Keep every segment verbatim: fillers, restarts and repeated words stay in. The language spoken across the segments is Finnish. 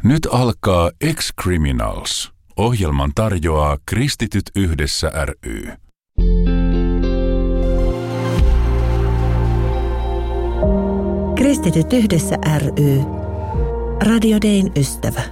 Nyt alkaa Ex-Criminals. Ohjelman tarjoaa Kristityt yhdessä ry. Kristityt yhdessä ry. Radio Dayn ystävä.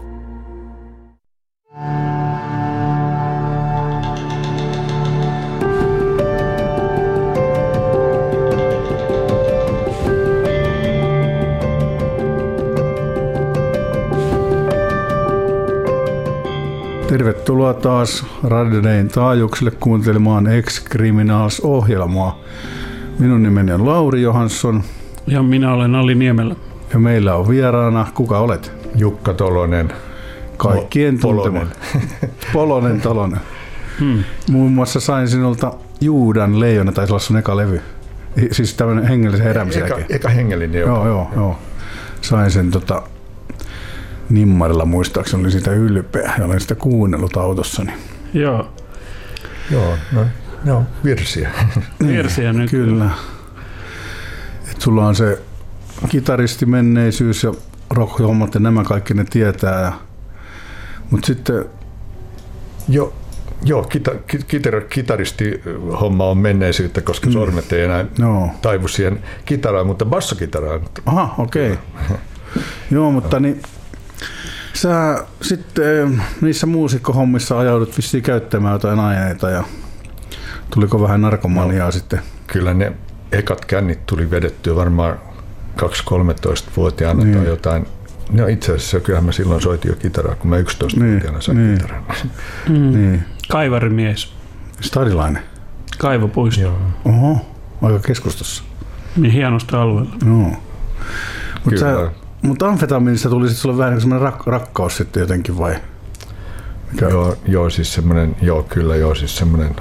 Tervetuloa taas Radio Dayn taajuuksille kuuntelemaan Ex-Criminals-ohjelmaa. Minun nimeni on Lauri Johansson. Ja minä olen Ali Niemelä. Ja meillä on vieraana, kuka olet? Jukka Tolonen. Kaikkien tuntema. Polonen Tolonen. Hmm. Muun muassa sain sinulta Juudan leijona, taisi olla sun eka levy. Siis tämmöinen hengellisen heräämisen eka, jälkeen. eka hengellinen, joo. Joo, joo, joo. Sain sen tota, Nimmarilla muistaakseni, oli sitä ylpeä ja olen sitä kuunnellut autossani. Joo. Joo, no, no virsiä. Virsiä nyt. Kyllä. Et sulla on se kitaristimenneisyys ja rock-hommat ja nämä kaikki ne tietää. Ja, mutta sitten... Jo, joo, kita, kitar, kitaristihomma on menneisyyttä, koska mm. sormet ei enää no. taivu siihen kitaraan, mutta bassokitaraan. Aha, okei. Okay. Joo, mutta niin... Sä sitten niissä muusikkohommissa ajaudut vissiin käyttämään jotain aineita ja tuliko vähän narkomaniaa no, sitten? Kyllä ne ekat kännit tuli vedettyä varmaan kaksi-kolmetoista-vuotiaana niin. tai jotain. No itse asiassa kyllähän mä silloin soitin jo kitaraa, kun mä yksitoistavuotiaana niin. sain niin. kitaran. Mm. Niin. Kaivarimies. Stadilainen? Kaivopuisto. Joo. Oho, aika keskustassa. Niin hienosta alueella. Joo. Mutta Mutta amfetamiinissa tuli sitten sulle vähän niin semmoinen rak- rakkaus sitten jotenkin vai? Mikä? Joo, joo, siis semmoinen, joo kyllä joo, siis semmoinen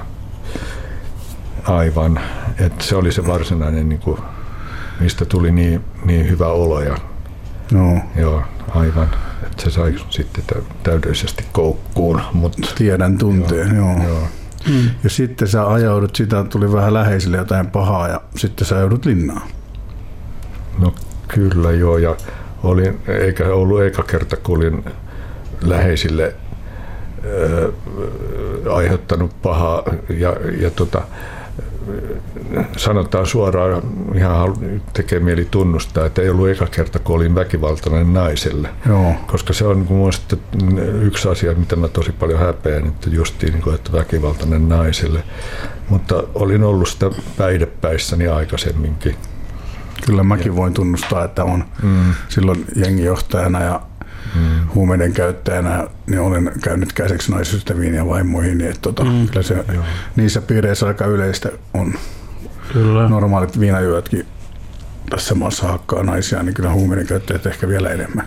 aivan, että se oli se varsinainen, niin kuin, mistä tuli niin, niin hyvä olo ja no. joo, aivan, että se sai sitten täydellisesti koukkuun. Mut, Tiedän tunteen, joo. joo. joo. Mm. Ja sitten sä ajaudut, sitä tuli vähän läheisille jotain pahaa ja sitten sä joudut linnaan. No kyllä joo, ja olin, eikä ollut eka kerta, kun olin läheisille ö, aiheuttanut pahaa ja, ja tota, sanotaan suoraan, ihan tekee mieli tunnustaa, että ei ollut eka kerta, kun olin väkivaltainen naiselle. Joo. Koska se on mun mielestä yksi asia, mitä mä tosi paljon häpeän, että justiin niin kuin, että väkivaltainen naiselle. Mutta olin ollut sitä päihdepäissäni aikaisemminkin. Kyllä mäkin voin tunnustaa, että on mm. silloin jengijohtajana ja mm. huumeiden käyttäjänä, niin olen käynyt käsiksi naisystäviin ja vaimoihin, niin että tota, mm. kyllä se niissä piireissä aika yleistä on. Kyllä. Normaalit viinayötkin tässä maassa hakkaa naisia, niin kyllä huumeiden käyttäjät ehkä vielä enemmän.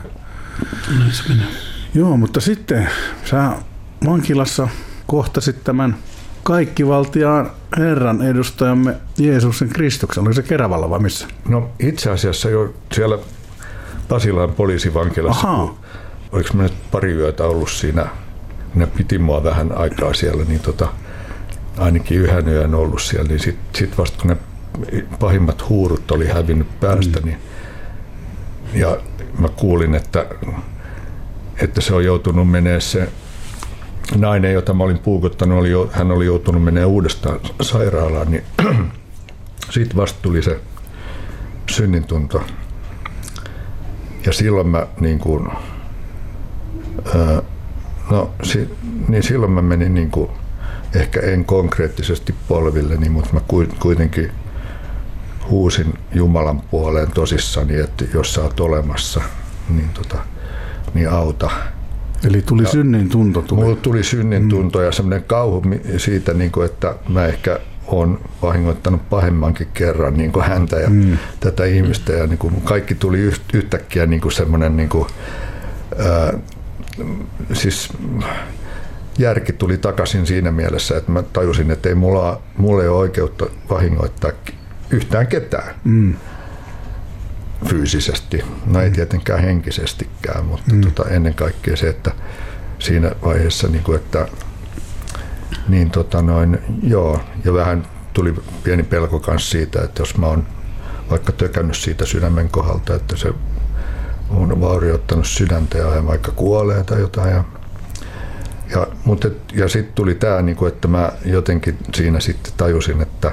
Joo, mutta sitten sä vankilassa kohtasit tämän kaikkivaltiaan Herran edustajamme Jeesuksen Kristuksen. Oliko se Keravalla vai missä? No itse asiassa jo siellä Pasilan poliisivankilassa, oliko mä nyt pari yötä ollut siinä, ne piti mua vähän aikaa siellä, niin tota, ainakin yhden yön ollut siellä, niin sitten sit vasta kun ne pahimmat huurut oli hävinnyt päästä, mm. niin, ja mä kuulin, että, että se on joutunut menee se nainen, jota mä olin puukottanut, oli, hän oli joutunut menemään uudestaan sairaalaan, niin siitä vasta tuli se synnintunto. Ja silloin mä niin kuin, ää, no, si, niin silloin mä menin niin kuin, ehkä en konkreettisesti polvilleni, mutta mä kuitenkin huusin Jumalan puoleen tosissani, että jos sä oot olemassa, niin, tota, niin auta. Eli tuli synnin tunto? Tuli. Mulla tuli synnin tunto mm. ja semmoinen kauhu siitä, että mä ehkä olen vahingoittanut pahemmankin kerran niin kuin häntä ja mm. tätä ihmistä. Ja niin kuin kaikki tuli yhtäkkiä niin kuin semmoinen, niin kuin, ää, siis järki tuli takaisin siinä mielessä, että mä tajusin, että ei mulla, mulla ei ole oikeutta vahingoittaa yhtään ketään. Mm. Fyysisesti, no ei tietenkään henkisestikään, mutta mm. tota, ennen kaikkea se, että siinä vaiheessa, niin kuin, että niin tota noin, joo, ja vähän tuli pieni pelko kanssa siitä, että jos mä oon vaikka tökännyt siitä sydämen kohdalta, että se on vaurioittanut sydäntä ja hän vaikka kuolee tai jotain. Ja, ja, mutta, ja sitten tuli tämä, niin että mä jotenkin siinä sitten tajusin, että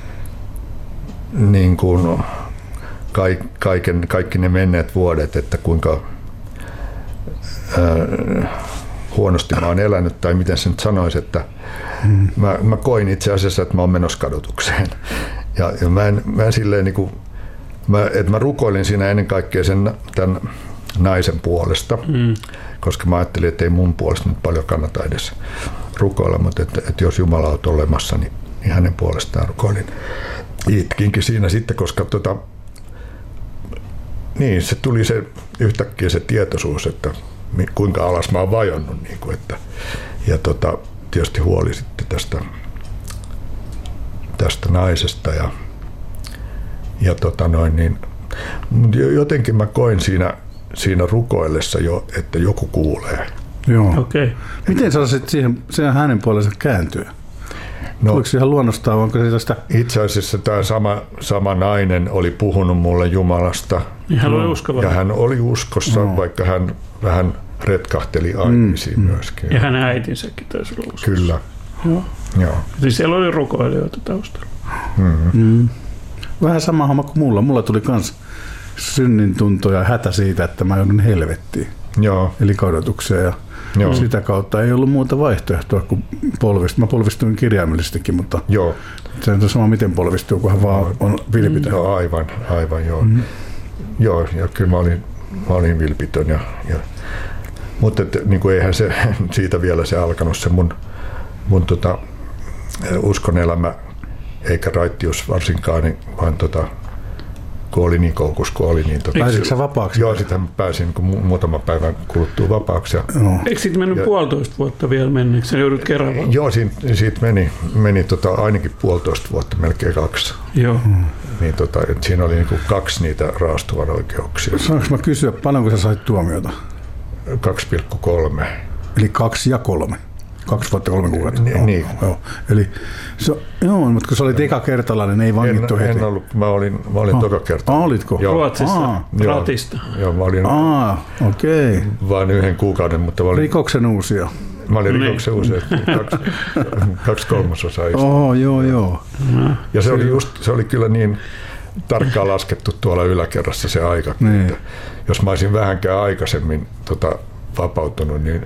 niin kuin kaiken, kaikki ne menneet vuodet, että kuinka ää, huonosti mä oon elänyt, tai miten se nyt sanoisi, että mm. mä, mä koin itse asiassa, että mä oon menossa kadotukseen. Ja, ja mä en, mä en silleen niin kuin, mä, että mä rukoilin siinä ennen kaikkea sen tämän naisen puolesta, mm. koska mä ajattelin, että ei mun puolesta nyt paljon kannata edes rukoilla, mutta että, että jos Jumala on olemassa, niin, niin hänen puolestaan rukoilin. Itkinkin siinä sitten, koska tota, niin, se tuli se yhtäkkiä se tietoisuus, että kuinka alas mä oon vajonnut. Niin kuin, että, ja tota, tietysti huoli sitten tästä, tästä naisesta. Ja, ja tota noin, niin, jotenkin mä koin siinä, siinä rukoillessa jo, että joku kuulee. Joo. Okay. Miten sä olisit siihen, siihen hänen puolensa kääntyä? No, oliko se ihan luonnostaan, onko se tästä? Itse asiassa tämä sama, sama nainen oli puhunut mulle Jumalasta. Ja hän oli uskova. Ja hän oli uskossa, no. vaikka hän vähän retkahteli aineisiin mm. myöskin. Ja hänen äitinsäkin taisi olla uskossa. Kyllä. Joo. Joo. Eli siellä oli rukoilijoita taustalla. Mm-hmm. Mm. Vähän sama homma kuin mulla. Mulla tuli myös synnin tunto ja hätä siitä, että mä joudun helvettiin. Joo. Eli kadotukseen. Ja Joo. sitä kautta ei ollut muuta vaihtoehtoa kuin polvistua. Mä polvistuin kirjaimellisestikin, mutta joo. se on sama miten polvistuu, kunhan vaan on vilpitön. Joo, aivan, aivan joo. Mm-hmm. Joo, ja kyllä mä olin, mä olin vilpitön. Ja, ja, mutta et, niin kuin eihän se siitä vielä se alkanut se mun, mun tota, uskon elämä, eikä raittius varsinkaan, niin, vaan tota, kun oli niin koukus kuin oli. Niin tota, pääsitkö sä vapaaksi? Joo, sitten mä pääsin kun muutama päivän kuluttua vapaaksi. Ja, no. Eikö siitä mennyt ja, puolitoista vuotta vielä mennä? Sä joudut kerran? Joo, siitä, siitä meni, meni tota, ainakin puolitoista vuotta, melkein kaksi. Joo. Niin, tota, siinä oli niin kuin kaksi niitä raastuvan oikeuksia. Saanko mä kysyä, paljonko sä sait tuomiota? kaksi pilkku kolme. Eli kaksi ja kolme. Kaksi vuotta kolme kuukautta. Ni, joo, niin. Joo. Eli se, joo, mutta kun sä olit eka kertalainen, ei vangittu en, heti. En ollut, mä olin, mä olin ah. toka kertalainen. Ah, olitko? Joo. Ruotsissa, Aa, ratista. Joo, mä olin ah, okei. Okay. vain yhden kuukauden, mutta mä olin... Rikoksen uusia. Mä olin rikoksen uusia, kaksi, kaksi kolmasosaa. Oh, joo, joo. Ja se oli, just, se oli kyllä niin tarkkaan laskettu tuolla yläkerrassa se aika, niin. Että jos mä olisin vähänkään aikaisemmin tota, vapautunut, niin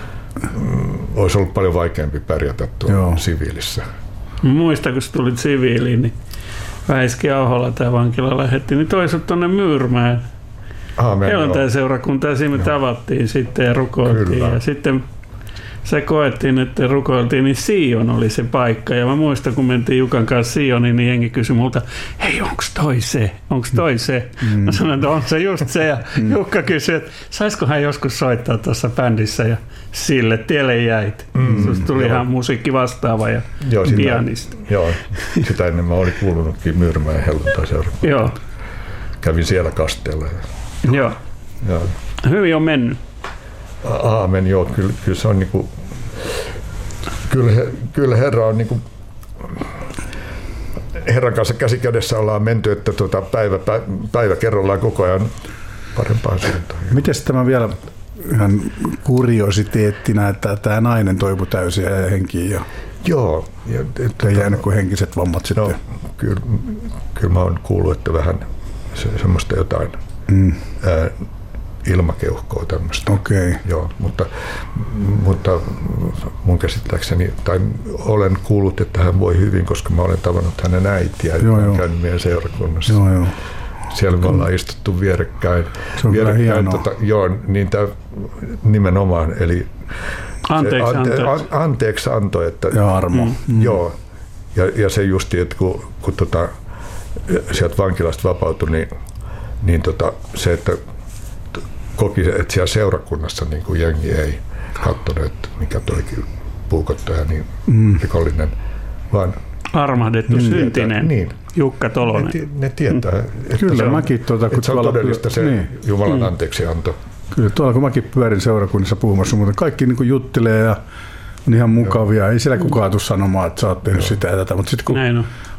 mm, olisi ollut paljon vaikeampi pärjätä tuolla siviilissä. Muistan, kun sä tulit siviiliin, niin Väiski Ahola tämä vankila lähetti, niin toi sut tuonne Myyrmäen. Helluntai-seurakuntaa siinä me tavattiin sitten ja rukoiltiin. Kyllä. Ja sitten se koettiin, että rukoiltiin, niin Sion oli se paikka. Ja mä muistan, kun mentiin Jukan kanssa Sioniin, niin jengi kysyi multa, hei, onks toi se? Onks toi se? Mm. Mä sanoin, että on se just se. Ja mm. Jukka kysyi, että saisiko hän joskus soittaa tuossa bändissä? Ja sille tielle jäit. Mm. Susta tuli joo. ihan musiikki vastaava ja joo, pianisti. Joo, sitä ennen mä olin kuulunutkin Myyrmäen helluntai-seurakuntaan. Joo. Kävin siellä kasteella. Joo. Joo. Hyvin on mennyt. Aamen, joo, kyllä, kyllä se on niinku, kyllä, kyllä Herra on niinku, Herran kanssa käsi kädessä ollaan menty, että tuota päivä, päivä kerrallaan koko ajan parempaan suuntaan. Miten tämä vielä ihan kuriositeettina, että tämä nainen toipui täysin ja henkiin ja joo. Ja, että ei jäänyt kuin henkiset vammat sitten. No, kyllä, kyllä mä oon kuullut, että vähän se, semmoista jotain mm. ää, ilmakeuhkoa tämmöistä. Okei. Okay. Joo, mutta, mutta mun käsittääkseni, tai olen kuullut, että hän voi hyvin, koska mä olen tavannut hänen äitiä, joka on käynyt meidän seurakunnassa. Joo, joo. Siellä me ollaan istuttu vierekkäin. Se on vierekkäin, hienoa. Tota, joo, niin tämä nimenomaan, eli anteeksi, se, ante, anteeksi. An, anteeksi anto. Että, ja armo. Mm. Joo, ja, ja se justi, että kun, kun tota, sieltä vankilasta vapautui, niin, niin tota, se, että koki, että siellä seurakunnassa niin kuin jengi ei katsonut, että mikä toikin puukottaja, niin mm. rikollinen, vaan armahdettu mm. syntinen niin. Jukka Tolonen. Ne, ne tietää, mm. että, Kyllä, se on, mäkin, tuota, että se on todellista se niin. Jumalan mm. anteeksianto. Kyllä, tuolla kun mäkin pyörin seurakunnissa puhumassa, mutta kaikki niin kuin juttelee ja on ihan mukavia. Joo. Ei siellä kukaan tule sanomaan, että sä oot tehnyt Joo. sitä ja tätä, mutta sitten kun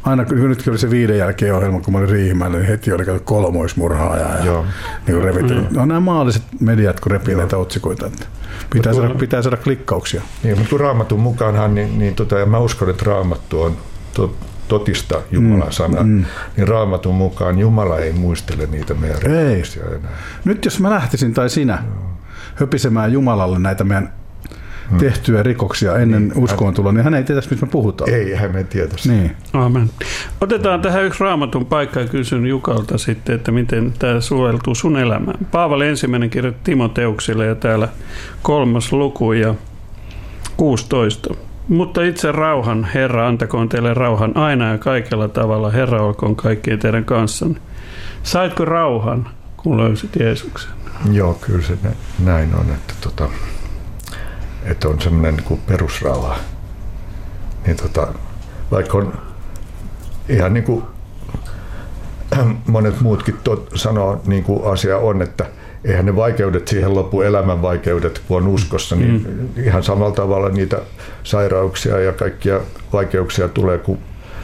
aina kun nyt oli se viiden jälkeen ohjelma, kun mä olin Riihimäellä, niin heti oli käyty kolmoismurhaaja ja niin revitellyt. No nämä maalliset mediat, kun repii näitä otsikoita, että pitää saada, pitää saada klikkauksia. Niin, mutta kun Raamatun mukaanhan, niin, niin tota, ja mä uskon, että Raamattu on to, totista Jumalan sana, mm, mm. niin Raamatun mukaan Jumala ei muistele niitä meidän rikoksia enää. Nyt jos mä lähtisin tai sinä no. höpisemään Jumalalle näitä meidän Hmm. tehtyjä rikoksia ennen niin, uskoon tuloa, niin hän ei tietäisi, mistä me puhutaan. Ei, hän ei tietäisi. Niin. Amen. Otetaan tähän yksi Raamatun paikka ja kysyn Jukalta sitten, että miten tämä suveltuu sun elämään. Paavali ensimmäinen kirja Timoteuksille ja täällä kolmas luku ja kuusitoista. Mutta itse rauhan, Herra, antakoon teille rauhan aina ja kaikella tavalla. Herra olkoon kaikkien teidän kanssanne. Saitko rauhan, kun löysit Jeesuksen? Joo, kyllä se näin on, että tota... että on semmoinen niin kuin perusrauha. Niin tota, vaikka on ihan niin kuin monet muutkin tot, sanoo, niin kuin asia on, että eihän ne vaikeudet siihen lopu, elämän vaikeudet, kun on uskossa, niin mm. ihan samalla tavalla niitä sairauksia ja kaikkia vaikeuksia tulee kuin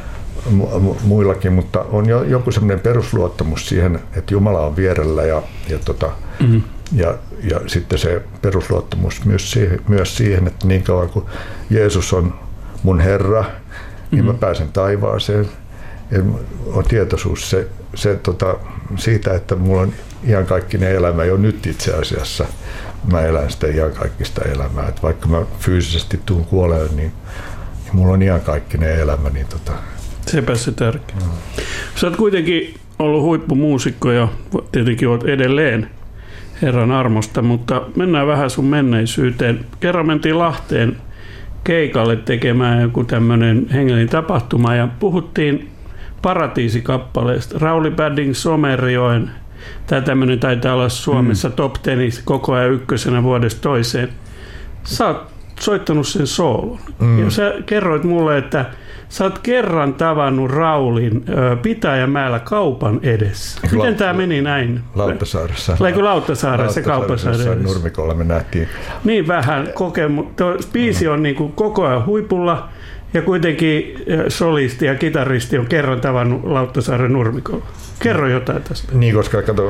mu- muillakin, mutta on jo joku semmoinen perusluottamus siihen, että Jumala on vierellä ja, ja tota, mm. Ja, ja sitten se perusluottamus myös siihen, myös siihen, että niin kauan kuin Jeesus on mun Herra, niin mm-hmm. mä pääsen taivaaseen. Ja on tietoisuus se, se, tota, siitä, että mulla on iankaikkinen elämä jo nyt itse asiassa. Mä elän sitä iankaikkista elämää. Että vaikka mä fyysisesti tuun kuoleen, niin, niin mulla on iankaikkinen elämä. Niin tota. Sepä se tärkeä. Mm. Sä oot kuitenkin ollut huippumuusikko ja tietenkin oot edelleen Herran armosta, mutta mennään vähän sun menneisyyteen. Kerran mentiin Lahteen keikalle tekemään joku tämmöinen hengellinen tapahtuma ja puhuttiin Paratiisi-kappaleesta. Rauli Badding Somerjoen, tämä tämmöinen taitaa olla Suomessa mm. top tenis koko ajan ykkösenä vuodesta toiseen. Sä oot soittanut sen soolon. Mm. Ja sä kerroit mulle, että sä oot kerran tavannut Raulin ö, Pitäjänmäellä kaupan edessä. Miten Lautta, tämä meni näin? Lauttasaaressa. Läikö Lauttasaaressa kaupassa edessä? Nurmikolla me nähtiin. Niin vähän kokemu. Tuo biisi on niin kuin koko ajan huipulla ja kuitenkin solisti ja kitaristi on kerran tavannut Lauttasaaren Nurmikolla. Kerro jotain tästä. Niin, koska kato,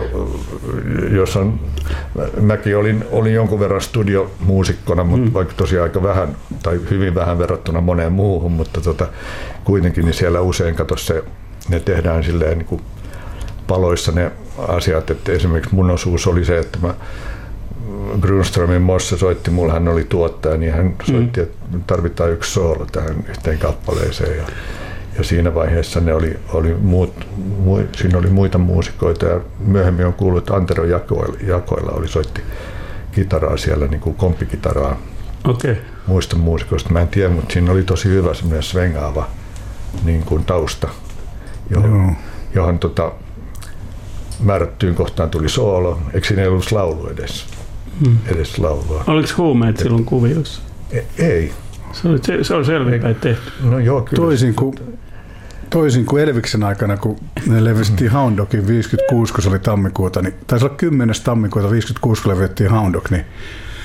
jos on, mäkin olin, olin jonkun verran studiomuusikkona, mutta mm. vaikka tosiaan aika vähän tai hyvin vähän verrattuna moneen muuhun, mutta tota, kuitenkin niin siellä usein kato se, ne tehdään silleen niin kuin paloissa ne asiat, että esimerkiksi mun osuus oli se, että mä Grunströmin Mosse soitti, mulla hän oli tuottaja, niin hän soitti, mm. että tarvitaan yksi soolo tähän yhteen kappaleeseen. Ja, ja siinä vaiheessa ne oli, oli muut, mu, siinä oli muita muusikoita ja myöhemmin on kuullut, että Antero Jakoilla, Jakoilla oli soitti kitaraa siellä, niin kuin komppikitaraa. Okay. Muista muusikoista. Mä en tiedä, mutta siinä oli tosi hyvä semmoinen svengaava niin kuin tausta, johon, mm. johon tota, määrättyyn kohtaan tuli soolo. Eikö siinä ei ollut laulu edes? Hmm. edes laulua. Oliko huumeet silloin kuviossa? Ei. Se oli, se, se oli selvinpäin tehty. No joo, kyllä. Toisin kuin, toisin kuin Elviksen aikana, kun ne levistettiin Hound Dogin viisikymmentäkuusi, kun se oli tammikuuta, niin taisi olla kymmenes tammikuuta viisikymmentäkuusi, kun levitettiin Hound Dog, niin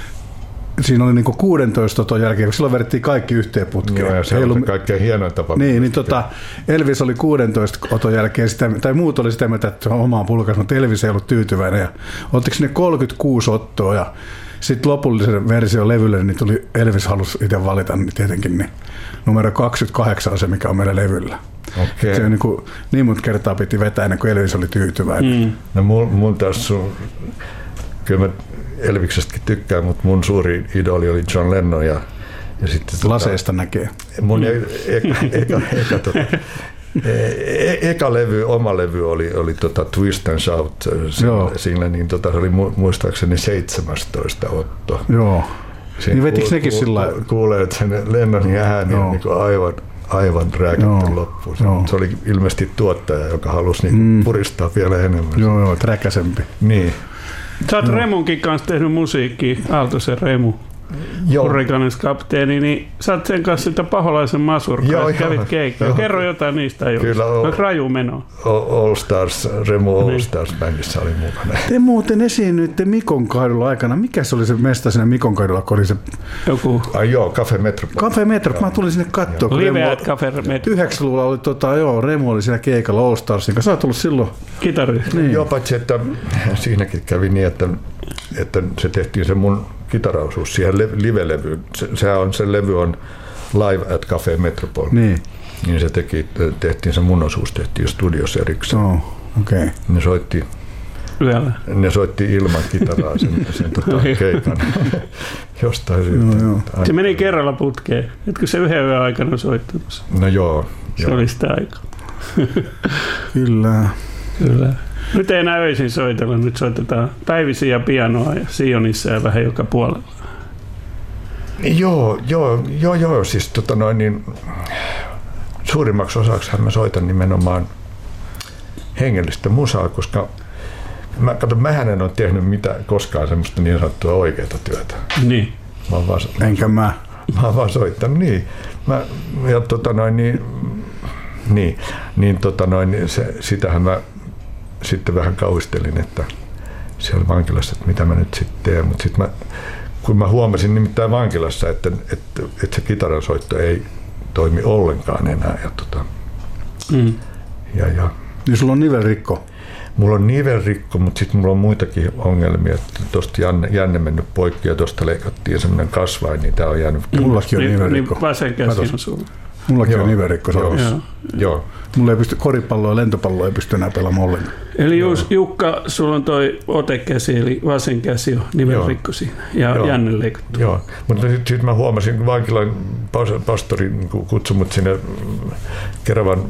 siinä oli niinku kuusitoista oton jälkeen, kun silloin vedettiin kaikki yhteen putkeen. Joo, ja se oli se kaikkein hienoin tapa. Niin, niin tota, Elvis oli kuusitoista oton jälkeen, sitä, tai muut oli sitä mieltä, että omaan pulkas, mutta Elvis ei ollut tyytyväinen. Ja ottiko ne kolmekymmentäkuusi ottoa ja sitten lopullisen version levylle, niin tuli Elvis halusi itse valita, niin tietenkin niin numero kaksikymmentäkahdeksan on se, mikä on meillä levyllä. Okay. Se niin, kuin, niin monta kertaa piti vetää ennen kuin Elvis oli tyytyväinen. Mm. No mun, mun tässä on, kyllä mä Elviksestäkin tykkään, mutta mun suuri idoli oli John Lennon. Ja, ja sitten, laseista tota, näkee. Mun e- eka, eka, eka, tota, e- eka levy, oma levy oli, oli tota Twist and Shout. Siinä, niin tota, se oli muistaakseni seitsemästoista otto. Joo. Siinä niin vetikö nekin ku, sillä lailla? Kuulee, että sen Lennonin ääni on niin aivan, aivan rääkätty loppuun. Se, se oli ilmeisesti tuottaja, joka halusi niin mm. puristaa vielä enemmän. Joo, joo, träkäsempi. Niin. Sä oot no. Remunkin kanssa tehnyt musiikkia, Aaltosen Remu. Hurrikanes kapteeni, niin sä oot sen kanssa sitä Paholaisen masurkaa, kävit keikkaa. Kerro jotain niistä ajoista. Kyllä, raju meno. All Stars, Remu All Stars bändissä oli mukana. Te muuten esiinnyitte Mikon kaidulla aikana. Mikä se oli se mesta siinä Mikon kaidulla, kun oli se... Joku... Ai joo, Cafe Metropol. Cafe Metropol. Mä tulin sinne katsoa. Liveät Cafe Metropol. yhdeksänkymmentäluvulla oli, tota, joo, Remu oli siinä keikalla All Starsin kanssa. Sä oot ollut silloin... Kitari. Niin. Joo, paitsi että siinäkin kävi niin, että, että se tehtiin se mun kitaraosuus siihen live-levyyn. Se, sehän on, se levy on Live at Cafe Metropol. Niin. Niin se teki, tehtiin se mun osuus, tehtiin jo studiossa erikseen. Oh, okei. Okay. Ne soitti, ne soitti ilman kitaraa sen, sen tota, keikan. Jostain syystä. No, se meni kerralla putkeen. Etkö se yhden yön aikana soittanut? No joo. Se joo. oli sitä aikaa. Kyllä. Kyllä. Nyt ei enää öisin soitella, nyt soitetaan päivisin ja pianoa ja Sionissa ja vähän joka puolella. Joo, joo, joo, joo. Siis tota noin, niin, suurimmaksi osaksihan mä soitan nimenomaan hengellistä musaa, koska mä, kato, mähän en ole tehnyt mitään koskaan semmoista niin sanottua oikeaa työtä. Niin. Mä oon vaan, Enkä mä. Mä oon vaan soittanut, niin. Mä, ja tota noin, niin, niin, niin tota noin, se, sitähän mä sitten vähän kauhistelin, että siellä vankilassa, että mitä mä nyt sitten teen, mutta sitten mä, kun mä huomasin nimittäin vankilassa, että, että, että se kitaransoitto ei toimi ollenkaan enää. Ja, tota, mm. ja, ja, niin sulla on nivelrikko? Mulla on nivelrikko, mutta sitten mulla on muitakin ongelmia. Tuosta Janne, Janne mennyt poikki ja tuosta leikattiin semmoinen kasvain, niin tää on jäänyt. Mullakin on niin, nivelrikko. Niin vasen käsi on sulla. Mullakin joo, on nivelrikko. Joo, joo. joo. Mulla ei pysty, koripalloa ja lentopalloa ei pysty enää pelaamaan ollenkaan. Eli Juus, Jukka, sulla on toi otekäsi, eli vasen käsi on nivelrikko siinä, ja joo. Janne leikattu. Joo, mutta sitten sit mä huomasin, kun vankilan pastori kutsui mut sinne Keravan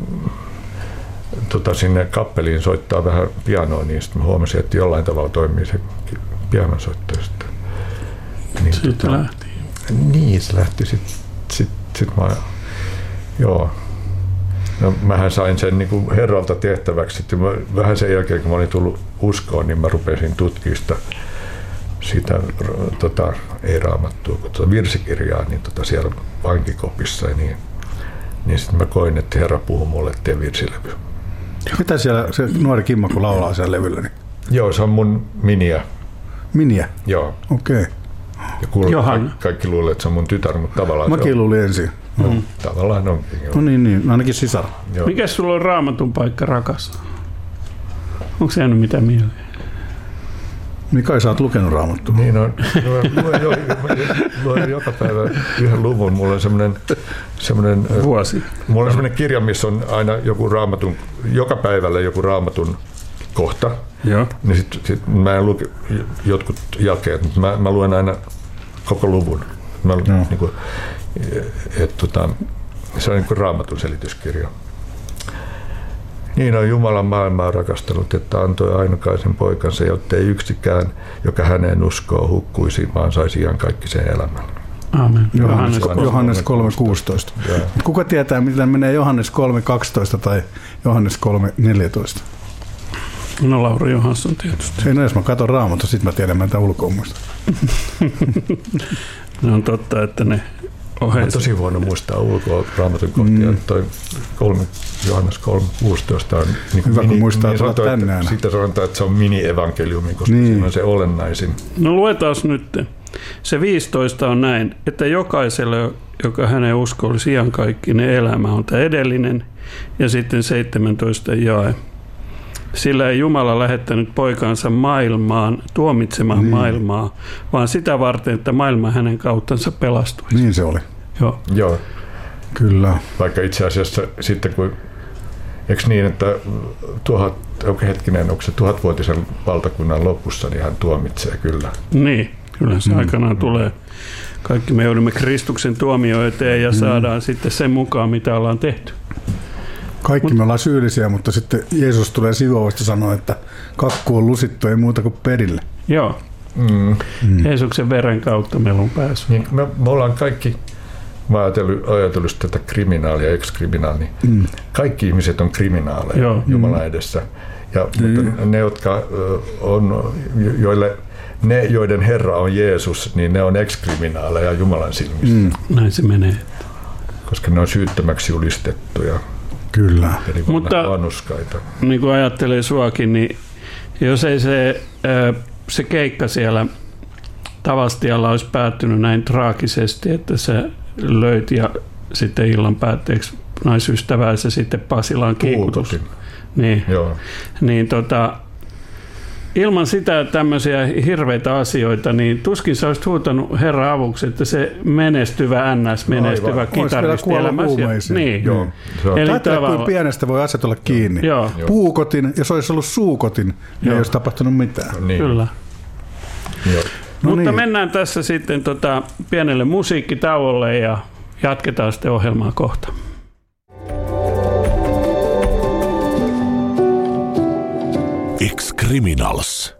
tota, sinne kappeliin soittaa vähän pianoa, niin sitten mä huomasin, että jollain tavalla toimii se pianonsoitto. Niin, sitten tota, lähti. Niin, se lähti sitten sit, sit mä, joo. No, mähän sain sen niin kuin herralta tehtäväksi. Sitten mä, vähän sen jälkeen, kun mä olin tullut uskoon, niin mä rupesin tutkimaan sitä, sitä tota, ei raamattua, kun tuota virsikirjaa niin tota, siellä vankikopissa. Niin, niin sitten mä koin, että Herra puhui mulle, että tee virsilevy. Mitä siellä se nuori Kimmo, kun laulaa siellä levyllä? Niin? Joo, se on mun miniä. Miniä? Joo. Okei. Okay. Ja kuule, kaikki, kaikki luulee, että se on mun tytär, mutta tavallaan Mäkin se on. luulin ensin. No, mm. Tavallaan onkin. Joo. No niin, niin, ainakin sisar. Joo. Mikäs sulla on raamatun paikka, rakas? Onko se jäänyt mitään mieleen? Mikai, sä oot lukenut raamattua? Niin on. Luen, luen, jo, luen joka päivä yhden luvun. Mulla on semmoinen... semmoinen Vuosi. Mulla on semmoinen kirja, missä on aina joku raamatun, joka päivällä joku raamatun kohta. Joo. Niin sit, sit mä en luke jotkut jakeet, mutta mä, mä luen aina koko luvun. Mä, niin kuin, et, tota, se on niin kuin raamatun selityskirja. Niin on Jumalan maailmaa rakastanut, että antoi ainokaisen poikansa, jotta ei yksikään, joka häneen uskoo, hukkuisi, vaan saisi iankaikkisen elämän. Amen. Johannes, Johannes kolme kuusitoista. Kuka tietää, miten menee Johannes kolme kaksitoista tai Johannes kolme neljätoista? No Lauri Johansson tietysti. Ei no, jos mä katson Raamata, sit mä tiedän, mä en ulkoa muista. No on totta, että ne ohjeet. Mä tosi huono muistaa ulkoa Raamatun kohtia. Mm. Toi kolme, Johannes kolme kuusitoista on niin hyvä, mini, kun muistaa niin tulla tänne aina. Siitä sanotaan, että se on mini-evankeliumi, koska niin. Siinä on se olennaisin. No luetaan nyt. Se viisitoista on näin, että jokaiselle, joka hänen usko olisi iankaikkinen elämä, on tämä edellinen. Ja sitten seitsemäntoista jae. Sillä ei Jumala lähettänyt poikansa maailmaan, tuomitsemaan niin. maailmaa, vaan sitä varten, että maailma hänen kauttansa pelastuisi. Niin se oli. Joo. Joo. Kyllä. Vaikka itse asiassa sitten kun, eikö niin, että tuhat, onko hetkinen, onko se tuhatvuotisen valtakunnan lopussa, niin hän tuomitsee kyllä. Niin, kyllä se mm. aikanaan mm. tulee. Kaikki me joudumme Kristuksen tuomio eteen ja mm. saadaan sitten sen mukaan, mitä ollaan tehty. Kaikki me ollaan syyllisiä, mutta sitten Jeesus tulee sivuovasta sanoa, että kakku on lusittu, ei muuta kuin perille. Joo. Mm. Mm. Jeesuksen veren kautta meillä on päässyt. Niin me, me ollaan kaikki, mä ajatellut, ajatellut tätä kriminaalia, ex-kriminaali, mm. kaikki ihmiset on kriminaaleja Joo. Jumalan edessä. Ja, mm. mutta ne, jotka on, joille ne, joiden Herra on Jeesus, niin ne on ex-kriminaaleja Jumalan silmissä. Mm. Näin se menee. Koska ne on syyttömäksi julistettuja. Kyllä. Eli mutta vanhuskaita. Niin kuin ajattelee suakin, niin jos ei se, se keikka siellä Tavastialla olisi päättynyt näin traagisesti, että se löit ja sitten illan päätteeksi naisystävänsä sitten Pasilaan kiikutus. Niin, niin tota, ilman sitä tämmöisiä hirveitä asioita, niin tuskin sä olisit huutanut Herran avuksi, että se menestyvä N S-menestyvä kitaristi elämässä. Niin. Joo. Tätä kuin pienestä voi asiat olla kiinni. Joo. Puukotin, jos olisi ollut suukotin, niin ei olisi tapahtunut mitään. Niin. Kyllä. Joo. No mutta niin. Mennään tässä sitten tota pienelle musiikkitauolle ja jatketaan sitten ohjelmaa kohta. Ex-Criminals.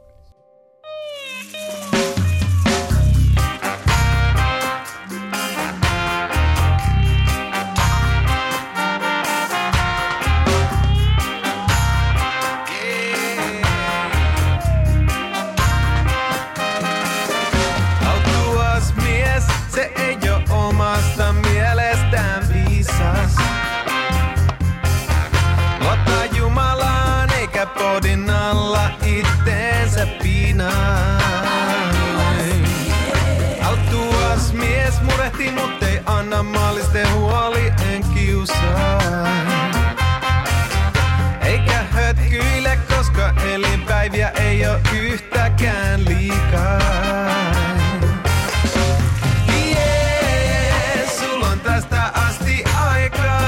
Autuas mies, se ei oo omasta mielestään viisas. Luottaa Jumalaan eikä podin alla itteensä piinaa. Autuas mies murehtii, mut ei anna maallisten huoli, en kiusaa. Eikä hötkyile, koska elinpäiviä ei oo yhtäkään liikaa. Jees, sul on tästä asti aikaa.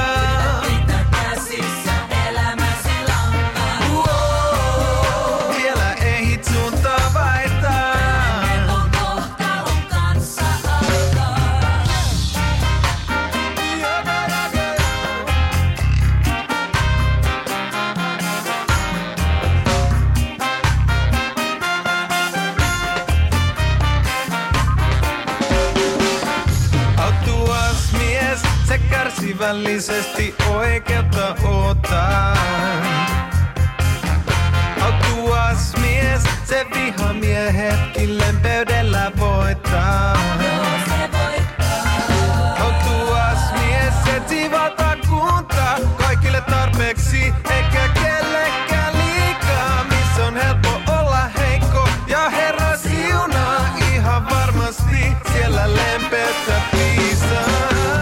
Kärsivällisesti oikeutta ottaa. Autuas mies, se vihamiehetkin lempeydellä voittaa. Autuas mies, se tivata kuntaa kaikille tarpeeksi, eikä kellekään liikaa. Missä on helppo olla heikko ja Herra siunaa ihan varmasti, siellä lempeyttä piisaa.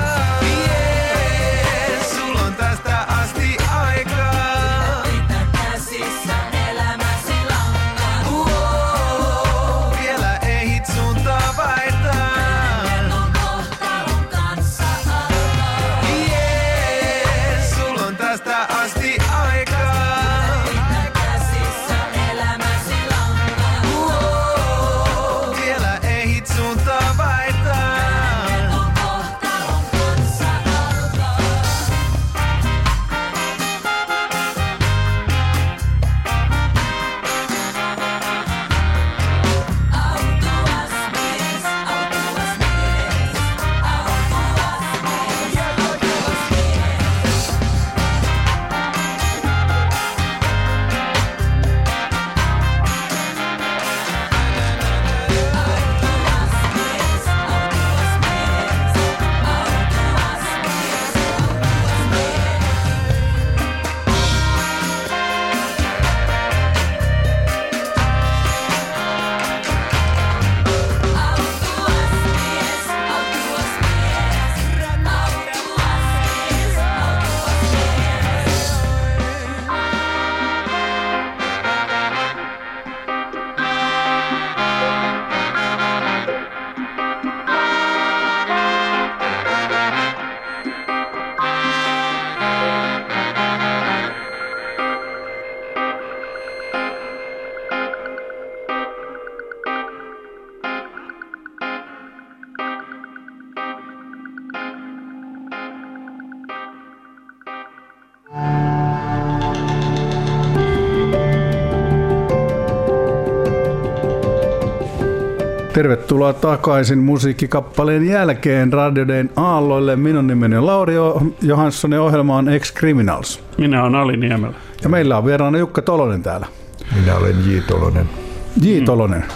Tervetuloa takaisin musiikkikappaleen jälkeen Radio Dayn aalloille. Minun nimeni on Lauri Johansson ja ohjelma on Ex-Criminals. Minä olen Ali Niemelä. Ja meillä on vieraana Jukka Tolonen täällä. Minä olen J. Tolonen. J. Tolonen.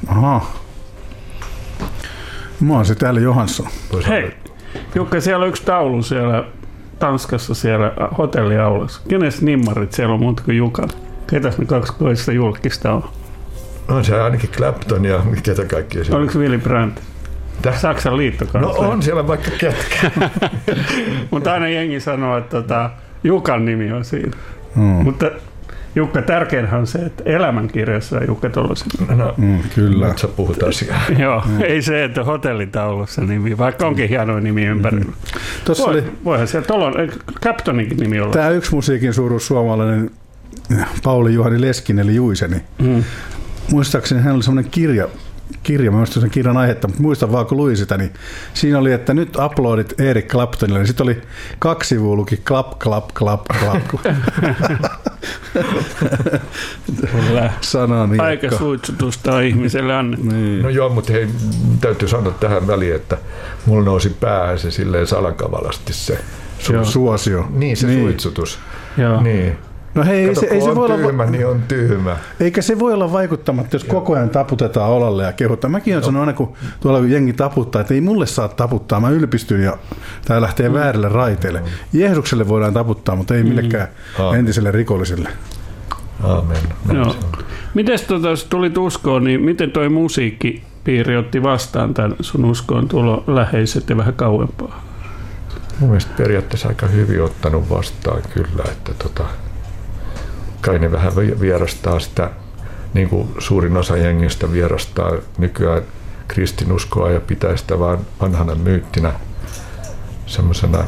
Aha. Mä oon se täällä Johansson. Hei, Jukka, siellä on yksi taulu siellä Tanskassa siellä hotelliaulassa. Kenes nimmarit siellä on muuta kuin Jukan? Ketäs ne kaksikoista julkista on? On se ainakin Clapton ja ketä kaikkia siellä. Oliko Willy Brandt? Täh? Saksan liittokansleri. No on siellä vaikka ketkä. Mutta aina jengi sanoo, että tota, Jukan nimi on siinä. Mm. Mutta Jukka, tärkeinhän on se, että elämänkirjassa on Jukka tollasen. No, mm, kyllä. Nyt sä puhut asiaa. Joo, mm. ei se, että hotellitaulussa nimi, vaikka onkin hienoja nimi ympärillä. Mm. Tuossa Voi, oli voihan siellä Tolon, Captoninkin nimi olla. tämä yksi musiikin suuruus suomalainen Pauli Juhani Leskinen, eli Juiseni. Mm. Muistaakseni hän oli semmoinen kirja, kirja, mä muistan sen kirjan aihetta, mutta muistan vaan kun luin sitä, niin siinä oli, että nyt uploadit Eric Claptonille, niin sitten oli kaksi sivua luki klap, klap, klap, klap. Sana niin. Aika suitsutusta on ihmiselle annettu. Niin. No joo, mutta hei, täytyy sanoa tähän väliin, että mulla nousi päähän se silleen salankavalasti se su- suosio. Niin, se niin. suitsutus. Joo. Niin. No hei, Kato, ei se, ei se on voi tyhmä, olla, niin on tyhmä. eikä se voi olla vaikuttamatta, jos koko ajan taputetaan olalle ja kehutaan. Mäkin olen sanonut aina, kun tuolla jengi taputtaa, että ei mulle saa taputtaa, mä ylpistyn ja tää lähtee mm. väärille raiteille. Jeesukselle voidaan taputtaa, mutta ei millekään mm. entiselle rikolliselle. Aamen. Joo. Mites tota, jos tulit uskoon, niin miten toi musiikkipiiri otti vastaan tämän sun uskoon tulo läheiset ja vähän kauempaa? Mun mielestä periaatteessa aika hyvin ottanut vastaan kyllä, että tota, kai ne vähän vierastaa sitä, niin kuin suurin osa jengistä vierastaa nykyään kristinuskoa ja pitää sitä vaan vanhana myyttinä, semmoisena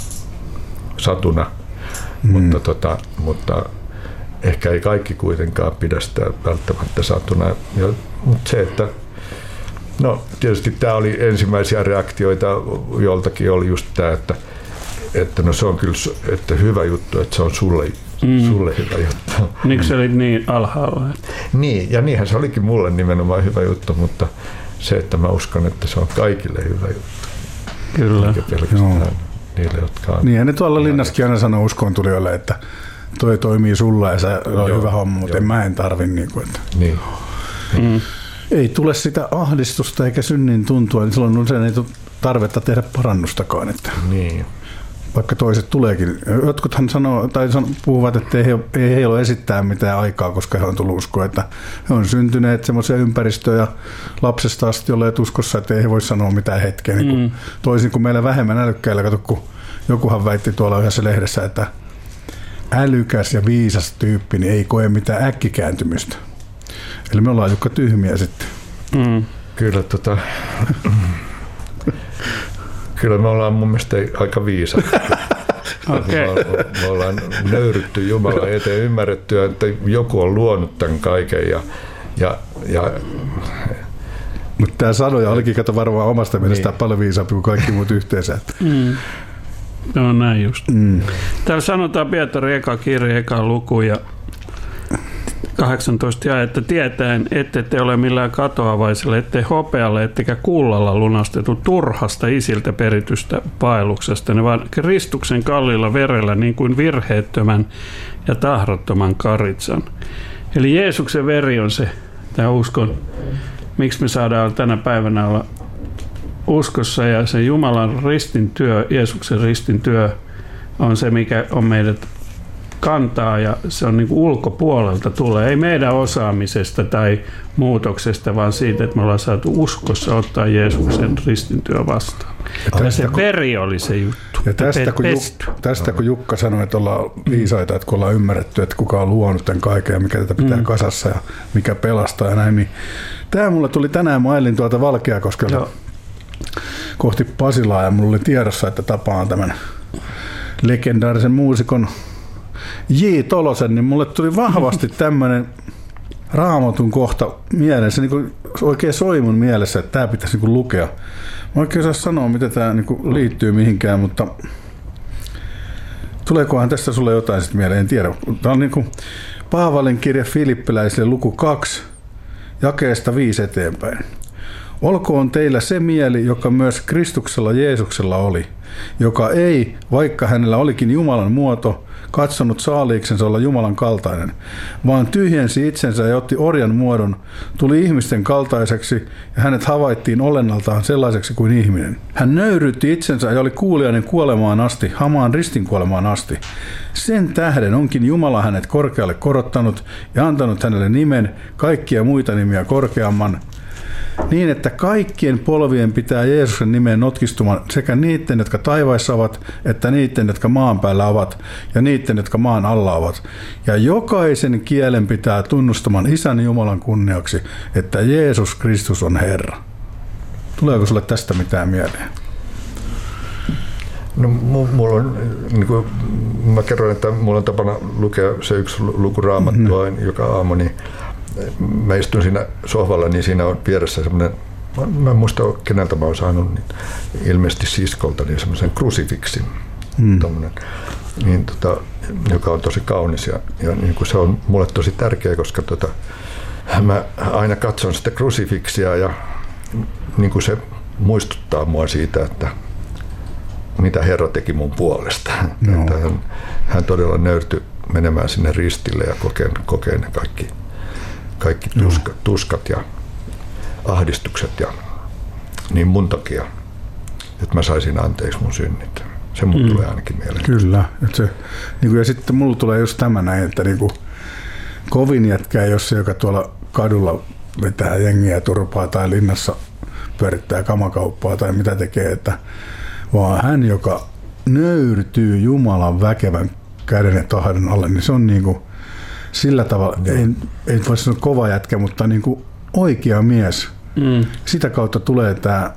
satuna, mm. mutta, tota, mutta ehkä ei kaikki kuitenkaan pidä sitä välttämättä satuna. Ja, mutta se, että no tietysti tämä oli ensimmäisiä reaktioita, joltakin oli just tämä, että, että no se on kyllä että hyvä juttu, että se on sulle, mm. sulle hyvä juttu. Miksi se oli niin alhaalla? Niin, ja niinhän se olikin mulle nimenomaan hyvä juttu, mutta se, että mä uskon, että se on kaikille hyvä juttu. Kyllä. Eikä pelkästään no. niille, jotka on... Niin, ja ne tuolla linnassakin aina sanoo uskontulijoille, että toi toimii sulla ja se on hyvä homma, mutta en mä en tarvi. Niin kuin, että niin. Mm. Ei tule sitä ahdistusta eikä synnin tuntua, niin silloin usein ei tule tarvetta tehdä parannustakaan. Että Niin. Vaikka toiset tuleekin. Jotkuthan sanoo, tai puhuvat, että ei, ei heillä ole esittää mitään aikaa, koska he on tullut uskoa, että he on syntyneet semmoisia ympäristöjä lapsesta asti olleet uskossa, että ei he voi sanoa mitään hetkeä. Niin kuin, mm. toisin kuin meillä vähemmän älykkäillä, kato, kun jokuhan väitti tuolla yhdessä lehdessä, että älykäs ja viisas tyyppi niin ei koe mitään äkkikääntymystä. Eli me ollaan Jukka tyhmiä sitten. Mm. Kyllä, tota, kyllä me ollaan mun mielestä aika viisaita. Okay. Me, me ollaan nöyrytty Jumalan eteen, ymmärretty, että joku on luonut tämän kaiken. Ja, ja, ja, mutta tämä sanoja olikin kato varmaan omasta mielestään niin. paljon viisaampi kuin kaikki muut yhteensä. Mm. No näin just. Mm. Täällä sanotaan Pietarin eka kirja, eka luku ja kahdeksantoista ja että tietäen, ette te ole millään katoavaisella, ette hopealle, ettekä kullalla lunastettu turhasta isiltä peritystä vaelluksesta, ne vaan Kristuksen kalliilla verellä niin kuin virheettömän ja tahdottoman karitsan. Eli Jeesuksen veri on se, tämä uskon, miksi me saadaan tänä päivänä olla uskossa, ja se Jumalan ristin työ, Jeesuksen ristin työ on se, mikä on meidät kantaa, ja se on niin kuin ulkopuolelta tulee, ei meidän osaamisesta tai muutoksesta, vaan siitä, että me ollaan saatu uskossa ottaa Jeesuksen ristintyö vastaan. Ja, ja se kun, veri oli se juttu. Ja tästä, kun Juk, tästä kun Jukka sanoi, että ollaan viisaita, että kun ollaan ymmärretty, että kuka on luonut tämän kaiken ja mikä tätä pitää mm. kasassa ja mikä pelastaa ja näin, niin tämä mulle tuli tänään, mä ajelin tuolta Valkeakoskelta Joo. kohti Pasilaa ja mulla oli tiedossa, että tapaan tämän legendaarisen muusikon J. Tolosen, niin mulle tuli vahvasti tämmöinen Raamatun kohta mieleen. Se niin oikein soi mun mielessä, että tämä pitäisi niin lukea. Mä oikein osaa sanoa, miten tämä niin liittyy mihinkään, mutta tuleekohan tästä sulle jotain sitten mieleen, en tiedä. Tämä on niin kuin Paavalin kirja Filippiläisille luku kaksi, jakeesta viisi eteenpäin. Olkoon teillä se mieli, joka myös Kristuksella Jeesuksella oli, joka ei, vaikka hänellä olikin Jumalan muoto, katsonut saaliiksensa olla Jumalan kaltainen, vaan tyhjensi itsensä ja otti orjan muodon, tuli ihmisten kaltaiseksi ja hänet havaittiin olennaltaan sellaiseksi kuin ihminen. Hän nöyryytti itsensä ja oli kuuliainen kuolemaan asti, hamaan ristin kuolemaan asti. Sen tähden onkin Jumala hänet korkealle korottanut ja antanut hänelle nimen, kaikkia muita nimiä korkeamman, niin että kaikkien polvien pitää Jeesuksen nimeen notkistuman sekä niiden, jotka taivaissa ovat, että niiden, jotka maan päällä ovat, ja niiden, jotka maan alla ovat. Ja jokaisen kielen pitää tunnustaman Isän Jumalan kunniaksi, että Jeesus Kristus on Herra. Tuleeko sulle tästä mitään mieleen? No, mulla on, niin kuin mä kerroin, että mulla on tapana lukea se yksi luku Raamattua mm. joka aamu, niin mä istun siinä sohvalla, niin siinä on vieressä semmoinen, mä en muista keneltä mä oon saanut, niin ilmeisesti siskolta, niin semmoisen krusifixin, mm. niin, tota, joka on tosi kaunis ja, ja niin kuin se on mulle tosi tärkeä, koska tota, mä aina katson sitä krusifixia ja niin kuin se muistuttaa mua siitä, että mitä Herra teki mun puolesta. No. Että hän, hän todella nöyrtyi menemään sinne ristille ja kokeen, kokeen ne kaikki kaikki tuskat, tuskat ja ahdistukset ja niin mun takia, että mä saisin anteeksi mun synnit. Se mun mm. tulee ainakin mieleen. Kyllä. Että se, niin ja sitten mulla tulee just tämä näin, että niin kuin kovin jätkä ei ole se, joka tuolla kadulla vetää jengiä turpaa tai linnassa pyörittää kamakauppaa tai mitä tekee, että vaan hän, joka nöyrtyy Jumalan väkevän käden ja tahdon alle, niin se on niin kuin sillä tavalla, ei, ei voi sanoa kova jätkä, mutta niin kuin oikea mies. Mm. Sitä kautta tulee tämä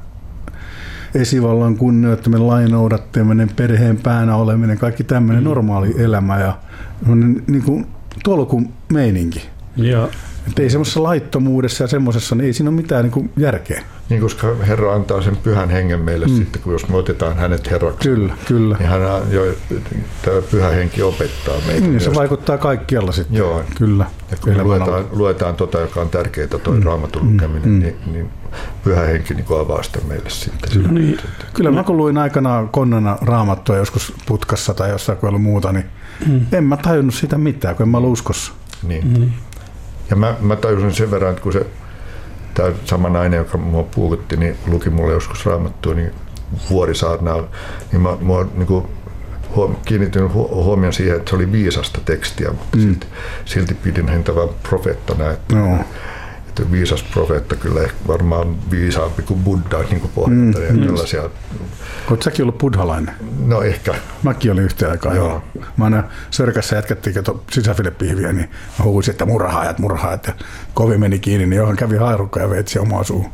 esivallan kunnioittaminen, lain noudattaminen, perheen päänä oleminen, kaikki tämmöinen mm. normaali elämä ja niin kuin tolkumeininki. Ja. Että ei semmoisessa laittomuudessa ja semmoisessa, niin ei siinä ole mitään niin kuin järkeä. Niin, koska Herra antaa sen pyhän hengen meille mm. sitten, kun jos me otetaan hänet Herraksi, kyllä, kyllä. niin hän jo, tämä pyhä henki opettaa meitä. Niin, se vaikuttaa kaikkialla sitten. Joo. Kyllä. Ja kun me luetaan, luetaan tota, joka on tärkeää, toi mm. Raamatun lukeminen, mm. niin, niin pyhä henki niin avaa sitä meille sitten. Kyllä, niin. Kyllä mä kun luin aikanaan konnana Raamattua joskus putkassa tai jossain kun ollut muuta, niin mm. en mä tajunnut sitä mitään, kun en mä ollut uskossa. Niin. Mm. Ja mä, mä tajusin sen verran, että kun se tämä sama nainen, joka mua puukutti, niin luki mulle joskus Raamattua, niin vuorisaarnaa, niin mä, mä niin kuin huom, kiinnitin huomioon siihen, että se oli viisasta tekstiä, mutta mm. silti, silti pidin häntä vaan profeettana, että, no. että viisas profeetta kyllä ehkä varmaan viisaampi kuin Buddha niin kuin pohjalta. Mm. Ja tällaisia. Oletko säkin ollut buddhalainen? No ehkä. Mäkin olin yhtä aikaa. Joo. Mä aina Sörkässä jätkättiin sisäfilepihviä, niin mä huusin, että murhaajat, murhaajat. Ja kovin meni kiinni, niin johon kävi haarukka ja veitsi omaa suuhun.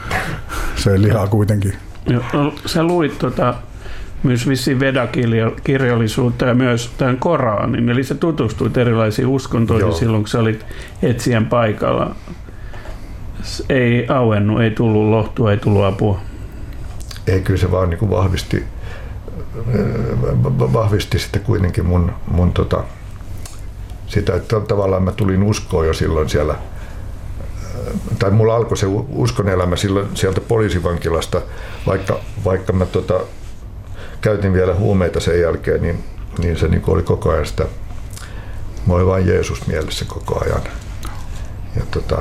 Söi lihaa kuitenkin. Joo, sä luit tota, myös vissiin Veda-kirjallisuutta ja myös tämän Koranin. Eli sä tutustuit erilaisiin uskontoihin Joo. silloin, kun sä olit etsijän paikalla. Ei auennut, ei tullut lohtua, ei tullut apua. Ei, kyllä se vaan niin kuin vahvisti, vahvisti sitten kuitenkin mun, mun tota, sitä, että tavallaan mä tulin uskoon jo silloin siellä, tai mulla alkoi se uskon elämä silloin sieltä poliisivankilasta, vaikka, vaikka mä tota, käytin vielä huumeita sen jälkeen, niin, niin se niin kuin oli koko ajan sitä, mulla oli vain Jeesus mielessä koko ajan. Ja tota,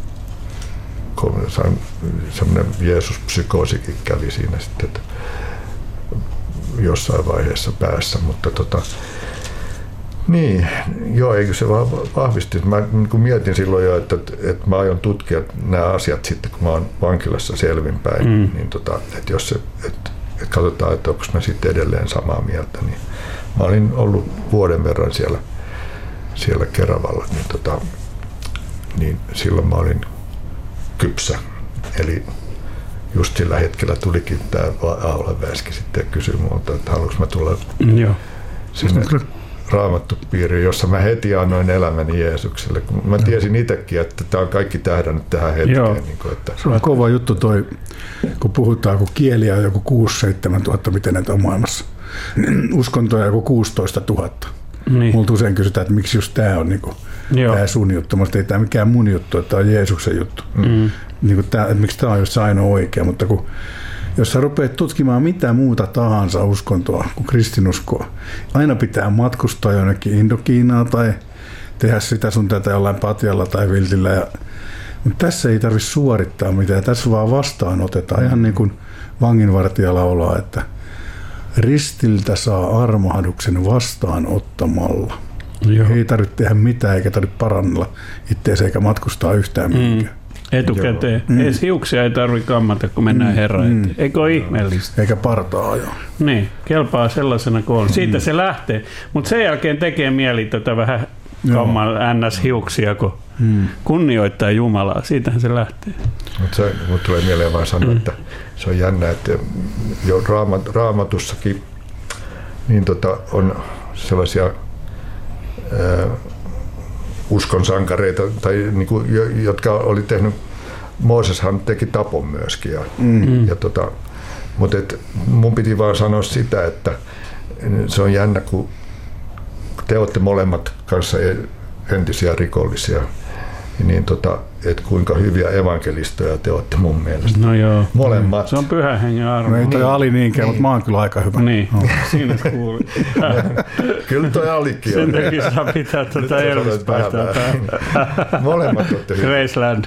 semmoinen Jeesus-psykoosikin kävi siinä sitten että jossain vaiheessa päässä, mutta tota, niin, joo, eikö se vaan vahvisti. Mä niin kuin mietin silloin jo, että, että mä aion tutkia nämä asiat sitten, kun mä oon vankilassa selvinpäin, mm. niin tota, että jos se, että, että katsotaan, että onko mä sitten edelleen samaa mieltä, niin mä olin ollut vuoden verran siellä, siellä Keravalla, niin, tota, niin silloin mä olin kypsä. Eli just sillä hetkellä tulikin tämä Aholan Väiski sitten ja kysyi multa, että haluanko mä tulla Joo. sinne raamattupiiriin, jossa mä heti annoin elämäni Jeesukselle. Mä tiesin itsekin, että tämä on kaikki tähdännyt tähän hetkeen. Niin kuin, että se on kova juttu toi, kun puhutaan, kun kieliä on joku kuusi seitsemän tuhatta, miten näitä on maailmassa. Uskontoja joku kuusitoista tuhatta. Niin. Multa usein kysytään, että miksi just tämä on niin kuin, tämä sun juttu. Musta ei tämä mikään mun juttu, että tämä on Jeesuksen juttu. Mm. niin kuin tää, että miksi tämä on just se ainoa oikea, mutta kun, jos sä rupeat tutkimaan mitä muuta tahansa uskontoa kuin kristinuskoa, aina pitää matkustaa jonnekin Indokiinaan tai tehdä sitä sun tätä jollain patjalla tai viltillä. Ja, mutta tässä ei tarvitse suorittaa mitään, tässä vaan vastaanotetaan, ihan niin kuin vanginvartija laulaa, että ristiltä saa armahduksen vastaanottamalla. Joo. Ei tarvitse tehdä mitään eikä tarvitse parannella itseäsi eikä matkustaa yhtään mihinkään. Mm. Etukäteen. Mm. Edes hiuksia ei tarvitse kammata, kun mennään mm. Herran eteen. Mm. Eikö ole ihmeellistä? Eikä partaa jo. Niin, kelpaa sellaisena kuin on. Siitä mm. se lähtee. Mutta sen jälkeen tekee mieli tätä vähän kamman ns-hiuksia, kun mm. kunnioittaa Jumalaa. Siitähän se lähtee. Mutta se mut tulee mieleen vaan sanoa, mm. että se on jännä, että jo raamat, raamatussakin niin tota, on sellaisia ää, uskon sankareita, tai niinku, jotka oli tehnyt, Mooseshan teki tapon myöskin. Ja, mm. ja tota, mutta et, mun piti vaan sanoa sitä, että se on jännä, kun te olette molemmat kanssa entisiä rikollisia, niin tota, et kuinka hyviä evankelistoja te olette mun mielestä. No joo. Molemmat. Se on pyhän hengen arvo. No ei toi Ali niinkään, niin. Mutta mä oon kyllä aika hyvä. Niin, no. Siinä se kuuluu. Kyllä toi Alikin on. Sen takia saa pitää tuota Elvis päästään päälle. Molemmat olette hyviä. Graceland.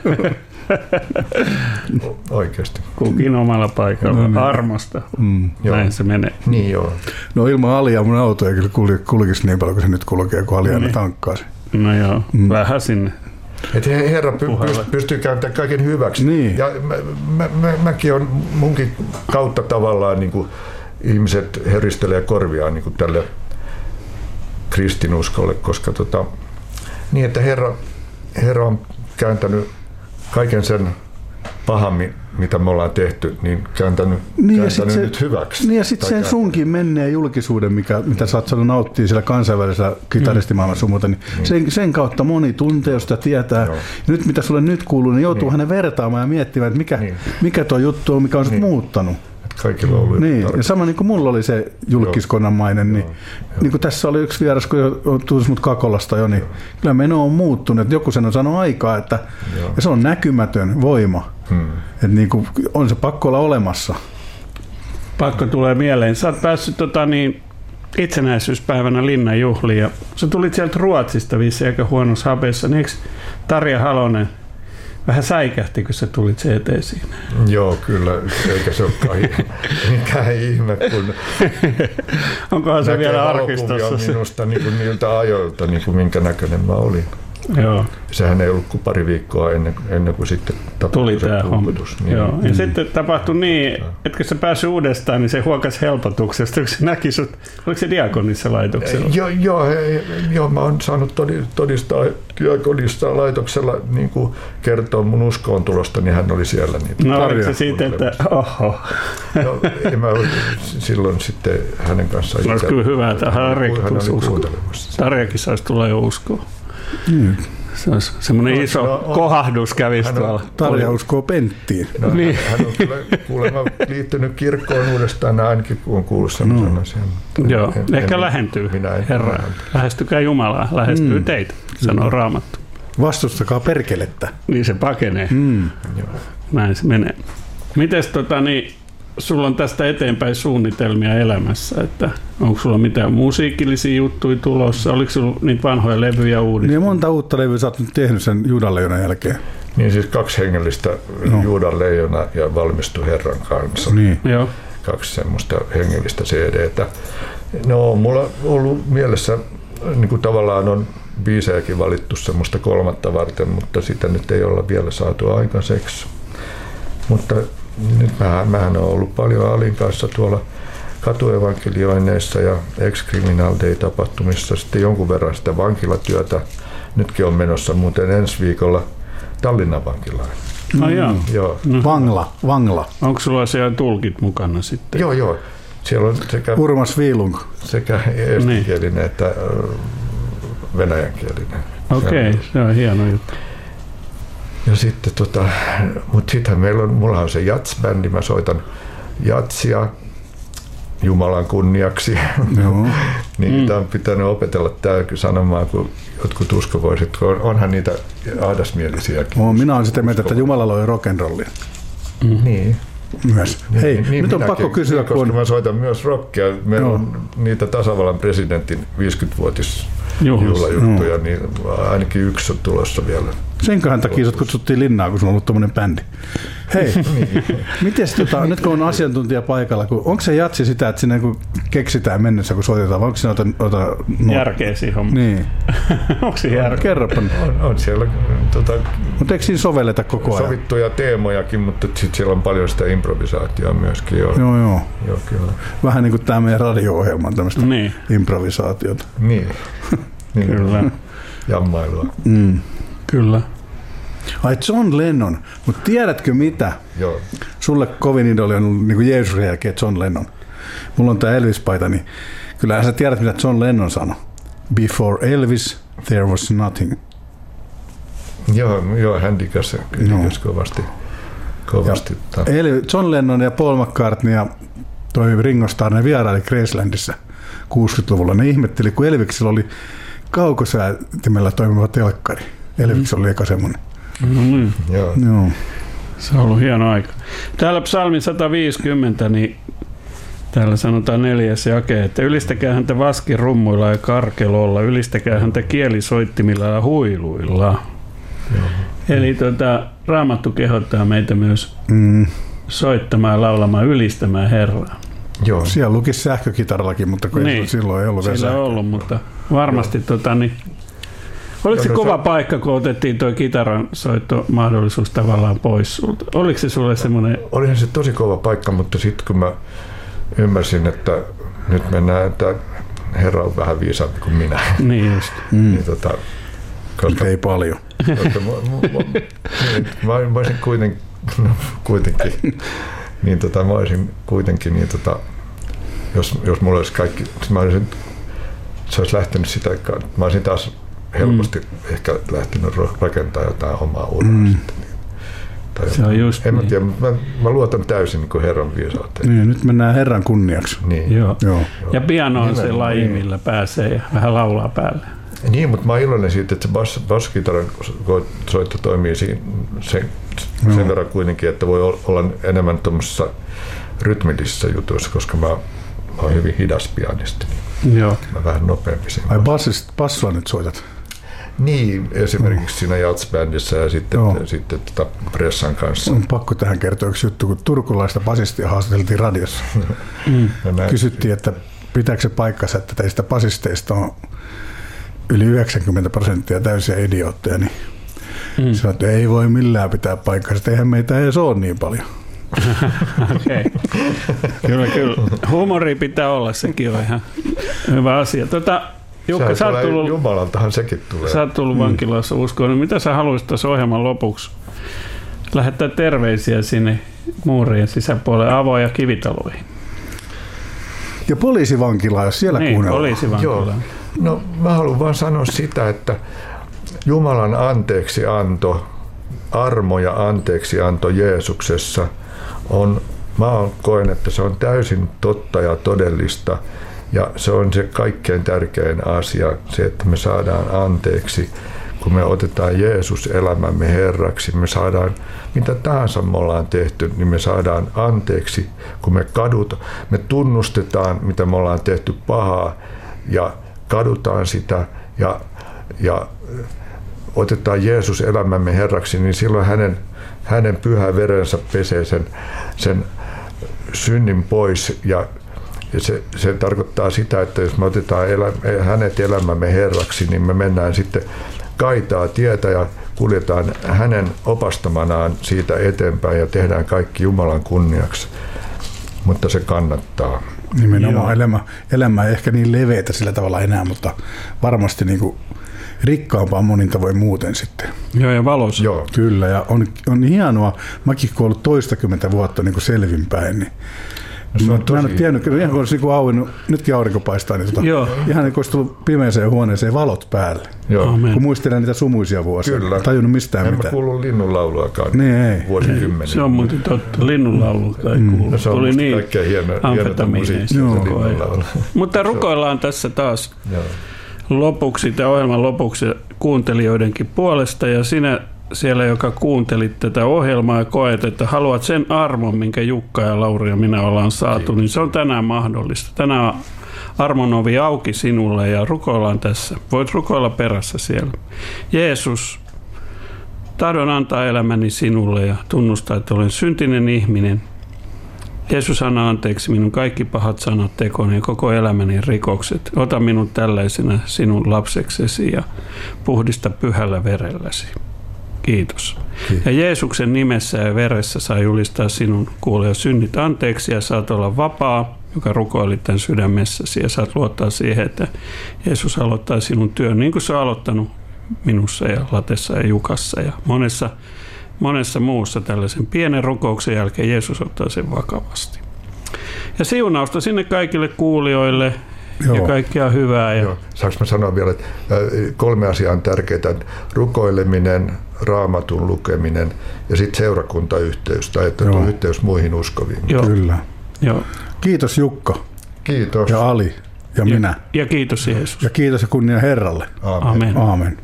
Oikeasti. Kukin omalla paikalla. No, niin. Armosta. Mm. Näin joo. Se menee. Niin joo. No ilman Alia mun auto ei kyllä kulkisi niin paljon kuin se nyt kulkee, kun Ali aina tankkaasi. No joo, mm. vähän sinne. Että Herra py- pystyy kääntämään kaiken hyväksi. Niin. Ja mä, mä, mä, mäkin on munkin kautta tavallaan niin kuin ihmiset heristelee korviaan niin kuin tälle kristinuskolle, koska tota, niin, että Herra, Herra on kääntänyt kaiken sen pahan, mitä me ollaan tehty, niin kääntänyt, niin kääntänyt nyt se, hyväksi. Niin ja sitten sen sunkin menneen julkisuuden, mikä, mitä sä oot saanut nauttia siellä kansainvälisellä kitaristimaailmassa sun muuta, niin mm. sen, sen kautta moni tuntee, jos sitä tietää. Joo. Nyt mitä sulle nyt kuuluu, niin joutuu niin. hänen vertaamaan ja miettimään, että mikä, niin. mikä tuo juttu on, mikä on niin. muuttanut. Kaikilla on ollut niin. Ja sama niin kuin mulla oli se julkiskonnan-mainen, niin, niin kuin tässä oli yksi vieras, kun tulisi mut Kakolasta jo, niin joo. kyllä meno on muuttunut. Joku sen on sanonut aikaa, että ja se on näkymätön voima. Hmm. Että niin kuin on se pakko olla olemassa. Pakko tulee mieleen. Sä oot päässyt tota, niin, itsenäisyyspäivänä Linnan juhliin ja sä tulit sieltä Ruotsista vissiin aika huonossa hapessa. Niin eikö Tarja Halonen vähän säikähti, kun sä tulit se eteen siinä? Joo, kyllä. Eikä se olekaan mikään ihme, kun onkohan se vielä arkistossa? Minusta niin kuin niiltä ajoilta, niin kuin minkä näköinen mä olin. Joo. Sehän ei ollut kuin pari viikkoa ennen, ennen kuin sitten tapahtui se puututus. Niin. Joo. Ja mm. sitten tapahtui niin, että kun sä päässyt uudestaan, niin se huokasi helpotuksesta, kun se näki sut, oliko se Diakonissa laitoksella? Joo, joo, joo mä oon saanut todistaa Diakonissa laitoksella niin kuin kertoa mun uskoon tulosta, niin hän oli siellä. Niin no oliko se siitä, että oho. No, en mä silloin sitten hänen kanssaan. Se olisi kyllä hyvä, että Harjakin tulisi uskoa. Tarjakin saisi tulla jo uskoa. Mm. Se olisi semmoinen no, iso no, kohahdus kävisi tuolla. Tarja uskoo Penttiin. No, niin. Hän on kyllä kuulemma liittynyt kirkkoon uudestaan, ainakin kun on kuullut semmoisen no. asian. Joo, en, ehkä en, lähentyy. Herra, lähestykää Jumalaa, lähestyy mm. teitä, sanoo Raamattu. Vastustakaa perkelettä. Niin se pakenee. Mm. Näin se menee. Mites tota niin, sulla on tästä eteenpäin suunnitelmia elämässä, että onko sulla mitään musiikillisia juttuja tulossa? Oliko sulla niitä vanhoja levyjä uudistunut? Niin monta uutta levyä sä oot nyt tehnyt sen Juudan leijonan jälkeen. Niin siis kaksi hengellistä no. Juudan leijona ja Valmistu Herran kanssa. Niin. Joo. Kaksi semmoista hengellistä C D:tä. No mulla on ollut mielessä, niin kuin tavallaan on biisejäkin valittu semmoista kolmatta varten, mutta sitä nyt ei olla vielä saatu aikaiseksi. Mutta nyt mähän, mähän on ollut paljon Alin kanssa tuolla katuevankelioinneissa ja ex-criminal day-tapahtumissa, sitten jonkun verran sitä vankilatyötä. Nytkin on menossa muuten ensi viikolla Tallinnan vankilaan. No joo. joo. No. Vangla, Vangla. Onko sulla siellä tulkit mukana sitten? Joo, joo. Siellä on sekä, Urmas Viilung. sekä eestikielinen niin. että venäjänkielinen. Okei, okay, se on hieno juttu. Ja sitten tota, mutta sitten meillä on, mulla on se jats-bändi, mä soitan jatsia Jumalan kunniaksi. Niin mm. Tämä on pitänyt opetella tämä sanomaan, kun jotkut uskovoiset, kun onhan niitä ahdasmielisiäkin. Oh, minä olen sitä mieltä, että Jumala loi rock'n'rollia. Mm. Niin. Myös. Niin, Hei, niin, nyt minäkin, on pakko kysyä, koska kun... mä soitan myös rockia. Meillä no. on niitä tasavallan presidentin viisikymmenvuotisjuhlajuttuja, niin ainakin yksi on tulossa vielä. Senköhän takia sut kutsuttiin linnaan, kun sulla on ollut tommonen bändi. Hei, niin. Mites tota, nyt kun on asiantuntija paikalla, kun, onko se jatsi sitä, että sinne kun keksitään mennessä, kun soitetaan, vai onko siinä ota... ota no, järkeä siihen hommaan? Niin. Onko se järkeä? Kerropa. On, on siellä... Tota, mutta eikö siinä sovelleta koko ajan? Sovittuja teemojakin, mutta sitten siellä on paljon sitä improvisaatiota myöskin. Joo, joo. joo. joo kyllä. Vähän niin kuin tämä meidän radio-ohjelma, tämmöistä niin. improvisaatiota. Niin. niin. Kyllä. Jammailua. Mm. Kyllä. Ai John Lennon, mutta tiedätkö mitä? Joo. Sulle kovin idoli on ollut niin kuin Jeesuksen jälkeen John Lennon. Mulla on tää Elvis-paita, niin kyllähän sä tiedät, mitä John Lennon sanoi. Before Elvis, there was nothing. Joo, joo hän dikäsi no. kovasti. kovasti John Lennon ja Paul McCartney ja toi Ringo Starr, ne vieraili Gracelandissa kuusikymmentäluvulla. Ne ihmetteli, kun Elviksellä oli kaukosäätimellä toimiva telkkari. Elvis oli eka semmoinen. Mm-hmm. Joo. Joo. Se on ollut hieno aika. Täällä psalmin sata viisikymmentä, niin täällä sanotaan neljäs jake, että ylistäkää häntä vaskirummuilla ja karkelolla, ylistäkää häntä kielisoittimilla ja huiluilla. Joo. Eli tuota, Raamattu kehottaa meitä myös mm. soittamaan, laulamaan, ylistämään Herraa. Joo. Siellä lukisi sähkökitarallakin, mutta kun niin. silloin ei ollut vielä Sillä ollut, mutta varmasti tota, niin, oliko se kova paikka, kun otettiin tuo kitaran soittomahdollisuus tavallaan pois sulta? Oliko se sulle semmoinen... Olihan se tosi kova paikka, mutta sitten kun mä ymmärsin, että nyt mennään, että Herra on vähän viisaampi kuin minä. Niin just. Mm. niin, tota, koska, ei paljon. Koska mä, mä, mä, mä, mä olisin kuitenkin, no, kuitenkin niin tota, mä olisin kuitenkin, niin tota, jos, jos mulla olisi kaikki, mä olisin, se olisi lähtenyt sitä, mä olisin taas helposti mm. ehkä lähtenyt rakentaa jotain omaa uraa mm. sitten. Tai se on just en niin. mä tiedä, mä, mä luotan täysin niin kuin Herran viisauteen. Niin, nyt mennään Herran kunniaksi. Niin. Joo. Joo. Ja piano on se laji, niin. millä pääsee ja vähän laulaa päälle. Niin, mutta mä oon iloinen siitä, että se bas, baskitaran soitto toimii siinä, sen, sen verran kuitenkin, että voi olla enemmän tuommoisessa rytmillisissä jutuissa, koska mä, mä oon hyvin hidas pianisti. Niin joo. Mä vähän nopeampi siinä. Ai bassua nyt soitat? Niin, esimerkiksi oh. siinä Jats-bändissä ja sitten, sitten tota Pressan kanssa. On pakko tähän kertoa yksi juttu, kun turkulaista basistia haastateltiin radiossa. mm. Kysyttiin, että pitääkö se paikkansa, että teistä basisteista on yli yhdeksänkymmentä prosenttia täysiä idiootteja, niin mm. sanoi, että ei voi millään pitää paikkansa, eihän meitä edes ole niin paljon. Okei. Kyllä, kyllä. Huumori pitää olla, sekin on ihan hyvä asia. Tota, Jukka, sä oot tullut, Jumalaltahan sekin tulee. Sä oot tullut vankilassa uskoon. Niin mitä sä haluaisit tässä ohjelman lopuksi lähettää terveisiä sinne muurien sisäpuolelle avo- ja kivitaloihin? Ja poliisivankilaa, jos siellä niin, kuunnellaan. Poliisivankilaa. No mä haluan vaan sanoa sitä, että Jumalan anteeksianto, armo ja anteeksianto Jeesuksessa on, mä koen, että se on täysin totta ja todellista. Ja se on se kaikkein tärkein asia, se, että me saadaan anteeksi, kun me otetaan Jeesus elämämme Herraksi. Me saadaan, mitä tahansa me ollaan tehty, niin me saadaan anteeksi, kun me kadutaan. Me tunnustetaan, mitä me ollaan tehty pahaa ja kadutaan sitä ja, ja otetaan Jeesus elämämme Herraksi, niin silloin hänen, hänen pyhä verensä pesee sen, sen synnin pois ja Ja se, se tarkoittaa sitä, että jos me otetaan elä, hänet elämämme Herraksi, niin me mennään sitten kaitaa tietä ja kuljetaan hänen opastamanaan siitä eteenpäin ja tehdään kaikki Jumalan kunniaksi. Mutta se kannattaa. Nimenomaan elämä, elämä ei ehkä niin leveätä sillä tavalla enää, mutta varmasti niin kuin rikkaampaa monin tavoin muuten sitten. Joo, ja valossa. Joo. Kyllä, ja on, on hienoa. Mäkin kun olen ollut toistakymmentä vuotta niin kuin selvinpäin, niin Mä, mä en ole tiennyt, kyllä ihan kun olisi niin auennut, nytkin aurinko paistaa, niin tota, ihan niin kuin olisi tullut pimeäseen huoneeseen valot päälle. Joo. Kun muistelen niitä sumuisia vuosia. Kyllä. En tajunnut mistään en mitään. En mä kuullut linnunlauluakaan niin ei. vuosikymmeniä. Se on muuten totta. Linnunlauluakaan ei kuulu. No, se on niin kaikkein hieno, hienota musiikkia. Mutta rukoillaan tässä taas Joo. lopuksi, tämän ohjelman lopuksi kuuntelijoidenkin puolesta. Ja sinä siellä, joka kuuntelit tätä ohjelmaa ja koet, että haluat sen armon, minkä Jukka ja Lauri ja minä ollaan saatu, Kiitos. Niin se on tänään mahdollista. Tänään on armon ovi auki sinulle ja rukoillaan tässä. Voit rukoilla perässä siellä. Jeesus, tahdon antaa elämäni sinulle ja tunnustaa, että olen syntinen ihminen. Jeesus, anna anteeksi minun kaikki pahat sanat, tekoni ja koko elämäni rikokset. Ota minut tällaisena sinun lapseksesi ja puhdista pyhällä verelläsi. Kiitos. Kiitos. Ja Jeesuksen nimessä ja veressä saa julistaa sinun kuulee synnit anteeksi ja saat olla vapaa, joka rukoilit tämän sydämessäsi ja saat luottaa siihen, että Jeesus aloittaa sinun työn niin kuin se on aloittanut minussa ja Latessa ja Jukassa ja monessa, monessa muussa tällaisen pienen rukouksen jälkeen Jeesus ottaa sen vakavasti. Ja siunausta sinne kaikille kuulijoille. Joo. Ja kaikkea hyvää. Ja... Joo. Saanko mä sanoa vielä, että kolme asiaa on tärkeää. Rukoileminen, raamatun lukeminen ja sitten seurakuntayhteys tai että on yhteys muihin uskoviin. Joo. Kyllä. Joo. Kiitos Jukka. Kiitos. Ja Ali ja, ja minä. Ja kiitos Jeesus. Ja kiitos ja kunnia Herralle. Amen. Amen.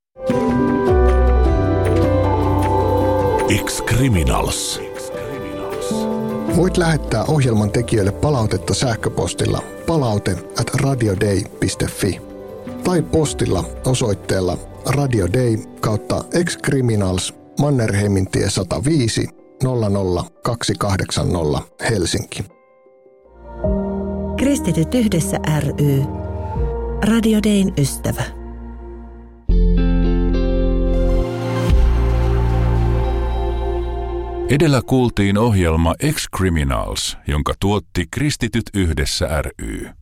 Ex-Criminals. Voit lähettää ohjelman tekijöille palautetta sähköpostilla palaute at radiodei piste fi tai postilla osoitteella radiodei kautta ex-criminals Mannerheimintie sata viisi nolla nolla kaksi kahdeksan nolla Helsinki. Kristityt yhdessä ry. Radio Dayn ystävä. Edellä kuultiin ohjelma Ex-Criminals, jonka tuotti Kristityt yhdessä ry.